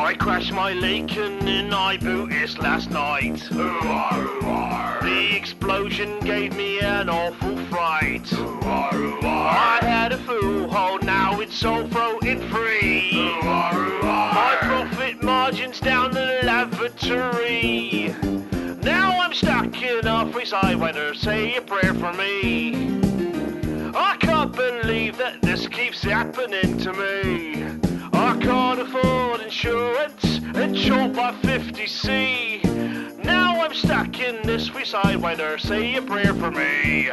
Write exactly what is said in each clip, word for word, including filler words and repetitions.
I crashed my Lincoln in Ibutis last night. The explosion gave me an awful fright. I had a full hold, now it's all floating free. My profit margin's down the lavatory. Now I'm stuck in a free sidewinder, say a prayer for me. I can't believe that this keeps happening to me. I can't afford insurance and short by fifty C. Now I'm stuck in this free sidewinder, say a prayer for me.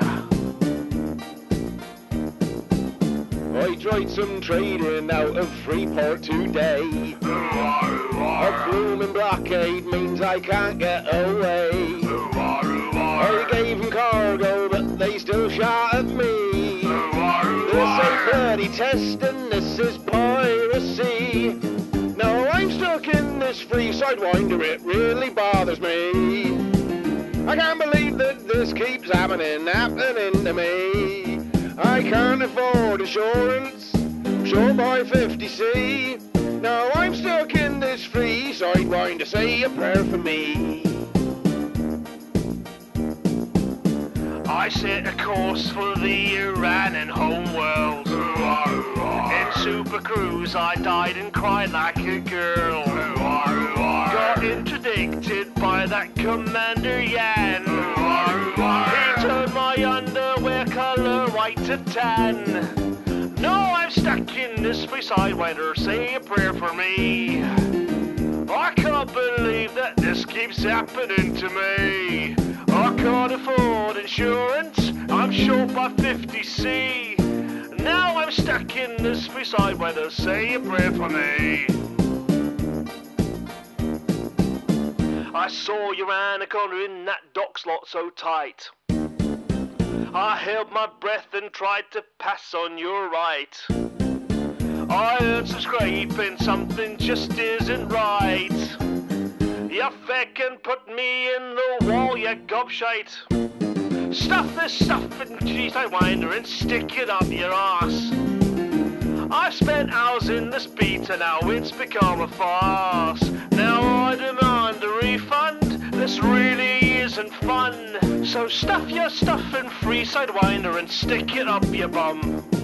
I tried some trading out of Freeport today. A blooming blockade means I can't get away. I gave them cargo, but they still shot at me. This ain't bloody testing, this is piracy. Now I'm stuck in this free sidewinder, it really bothers me. I can't believe that this keeps happening, happening to me. I can't afford insurance, short by fifty C. Now I'm stuck in this free sidewinder, say a prayer for me. I set a course for the Iran and home world. In Super Cruise I died and cried like a girl. Got interdicted by that Commander Yan. He turned my underwear colour white to tan. Now I'm stuck in this free sidewinder, say a prayer for me. I can't believe that this keeps happening to me. I can't afford insurance, I'm short by fifty C. Now I'm stuck in this free sidewinder, say a prayer for me. I saw your anaconda in that dock slot so tight. I held my breath and tried to pass on your right. I heard some scraping, something just isn't right. You feckin' put me in the wall, you gobshite. Stuff this stuff in cheese sidewinder and stick it up your arse. I've spent hours in this beta, now it's become a farce. Now I demand a refund, this really isn't fun. So stuff your stuff in free sidewinder and stick it up your bum.